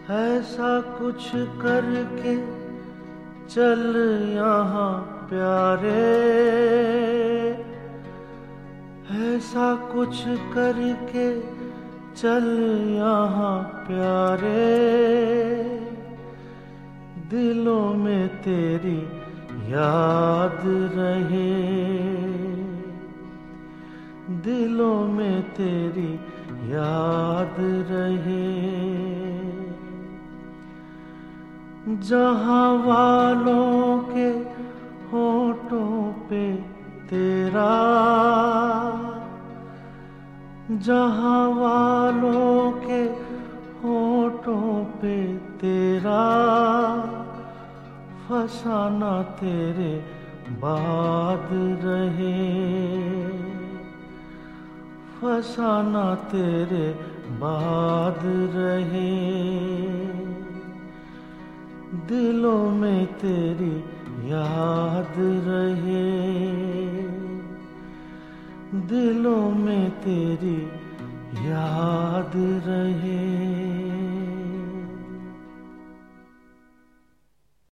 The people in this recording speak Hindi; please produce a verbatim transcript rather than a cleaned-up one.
ऐसा कुछ करके चल यहाँ प्यारे, ऐसा कुछ करके चल यहाँ प्यारे, दिलों में तेरी याद रहे, दिलों में तेरी याद रहे। जहाँ वालों के होठों पे तेरा, जहाँ वालों के होठों पे तेरा, फसाना तेरे बाद रहे, फसाना तेरे बाद रहे, दिलों में तेरी याद रहे, दिलों में तेरी याद रहे।